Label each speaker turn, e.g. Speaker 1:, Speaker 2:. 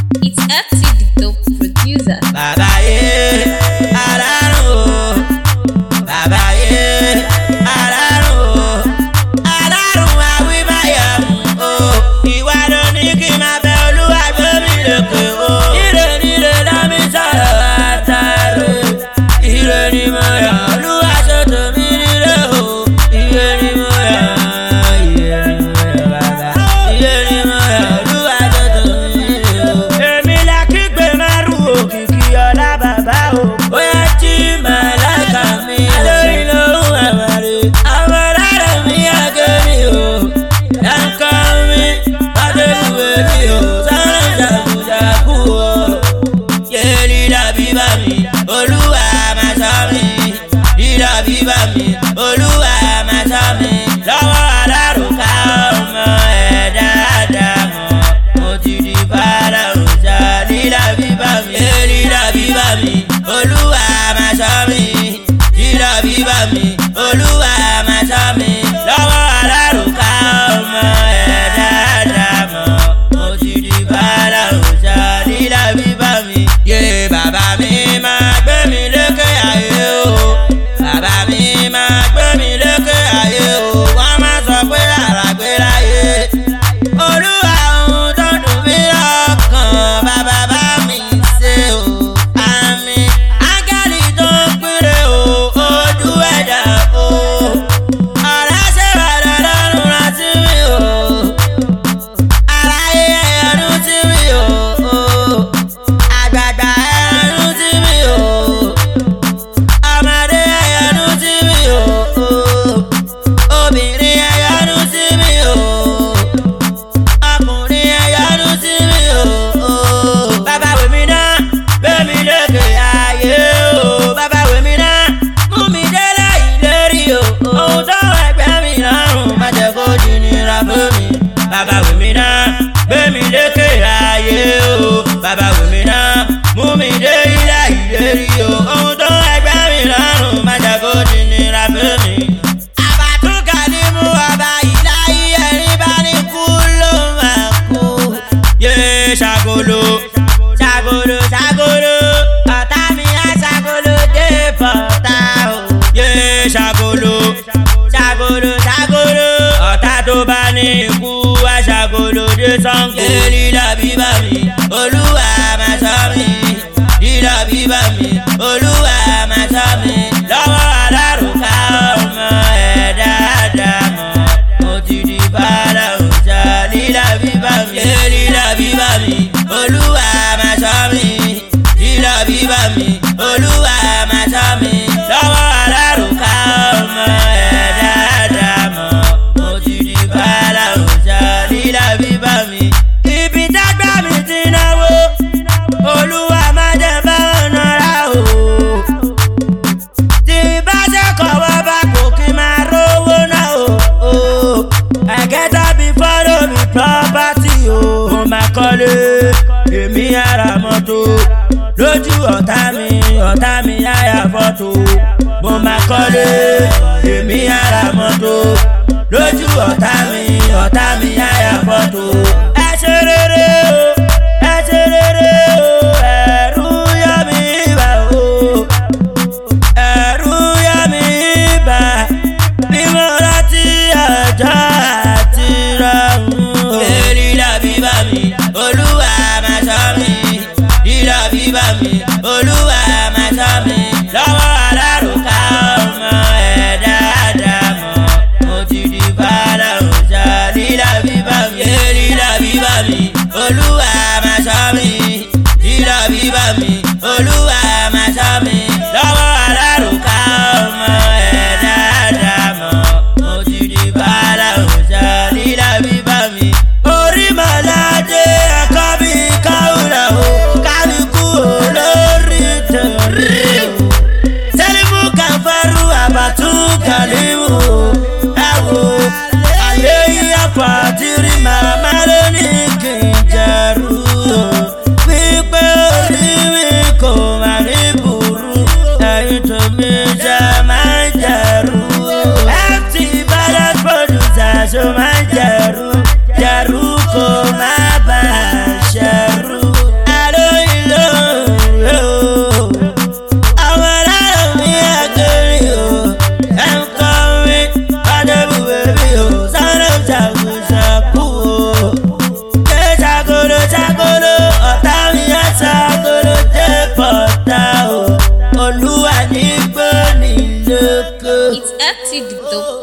Speaker 1: It's FT the dope producer.
Speaker 2: Bàbá yé alárùn o, bàbá yé alárùn o, alárùn àwímáyàmù o. Ìwà ló ní kí n máa fẹ́ Olúwa gbé mi lékè o. Ire nílé lámì sọ̀rọ̀ àtàrò, ire ni mo yà Olúwa ṣètò mi nílé o. Ire ni mo yà, ire ni mo yà bàbá, ire ni mo yà Olúwa ṣètò mi nílé o. Èmi la kígbe márùn òkìkí ọlá bàbá o. Bóyá tí màláìka mi lórí lóhùn àmàlè, àwọn ọlọ́rọ̀ mi àgé mi o. Ẹ̀ńkọ́ mi adébúwé mi o. Sọ́run jàkújàkú o. Yéèlì dàbí bá mi, Olúwa máa ṣọ́ mi. Dídà bíbá mi, Olúwa máa ṣọ́ mi. Lọ́wọ́ alárùká ọmọ ẹ̀dá àdàmọ̀, mo ti di bàrà òjà. Dídà bíbá mi, dídà bíbá mi, Olúwa máa ṣọ́ mi. Dídà bíbá mi, Olúwa máa ṣọ́ mi. Lọ́wọ́ alárùká ọmọ ẹ̀dá àdàmọ̀, mo ti di bàrà òjà. Dídà bíbá mi, yé bàbá mi máa gbé mi lékè ayé o. Bàbá mi máa gbé mi lékè ayé o. Wọ́n máa sọ pé àràgbé láyé. Olúwa ohun tó dùn mí lọ́kàn, bàbá bá mi ṣe o. Àmín. Áńgẹ́lì tó ń pínre o, ojú ẹ̀dá o. Ọ̀rẹ́ ṣe wàdà lọ́rùn rántí mi o. Aráyé ẹ̀yọ́nú tí mi o. Àgbààgbà ẹ̀yọ́nú tí mi o. Ọmọdé ẹ̀yọ́nú tí mi o. Obìnrin ẹ̀yọ́nú tí mi o. Ọkùnrin ẹ̀yọ́nú tí mi o. Bàbá wèmí náà gbé mi lékè ayé o. Bàbá wèmí náà mú mi délé ìlérí o. Ohun tó ẹgbẹ́ mi lọ́rùn má jẹ́ kó di nira fún mi. Bàbá wèmí náà gbé mi lékè ayé o. Bàbá wèmí náà mú mi dé ilé ìlérí o. Ohun tó ẹgbẹ́ mi lọ́rùn má jẹ́ kó di nira fún mi. Àbàtúkà ni mú ọba ìláyé, ẹni bá ní kú ló máa kú. Yé ṣàgolo, ṣàgolo, ṣàgolo, ọ̀tá mi á ṣàgolo dé bọ̀tá o. Yé ṣàgolo, ṣàgolo, ṣàgolo, ọ̀tá tó bá ní ikú á ṣàgolo dé Ṣàngó. Yéèlì dàbí bá mi, Olúwa máa ṣọ́ mi. Dídà bíbá mi, Olúwa máa ṣọ́ mi. Lọ́wọ́ alárùká ọmọ ẹ̀dá àdàmọ̀, mo ti di bàrà òjà. Dídà bíbá mi, dídà bíbá mi, Olúwa máa ṣọ́ mi. Dídà bíbá mi, Olúwa máa ṣọ́ mi. Lọ́wọ́ alárùká ọmọ ẹ̀dá àdàmọ̀, mo ti di bàrà òjà. Dídà bíbá mi, ibi tágbà mi ti náwó, Olúwa máa jẹ́ bá ọ̀nà ra o. Tí bá ṣe kọ̀wọ́ bá kò kí máa rówó náà o. I get up before me property o. Mo máa kọ́lé, èmi ara mọ́tò. Lójú ọ̀tá mi yáyà fọ́tò. Mo máa kọ́lé, èmi ara mọ́tò. Lójú ọ̀tá mi yáyà fọ́tò. Ẹ ṣe rere o, ẹ ṣe rere o. Ẹ̀rù yọ mí bá o, ẹ̀rù yọ mí bá. Bí mo rántí ọjọ́ àti rọrùn. Yéèlì dàbí bá mi, Olúwa máa ṣọ́ mi. Dídà bíbá mi, Olúwa máa ṣọ́ mi. Lọ́wọ́ alárùká ọmọ ẹ̀dá àdàmọ̀, mo ti di bàrà òjà. Dídà bíbá mi, dídà bíbá mi, Olúwa máa ṣọ́ mi. Dídà bíbá mi, Olúwa máa ṣọ́ mi. Lọ́wọ́ alárùká ọmọ ẹ̀dá àdàmọ̀, mo ti di bàrà òjà. Dídà bíbá mi, orí màládé ẹ̀kọ́ bí káwùrà o. Kálukú olórí tẹ̀
Speaker 1: That's it, the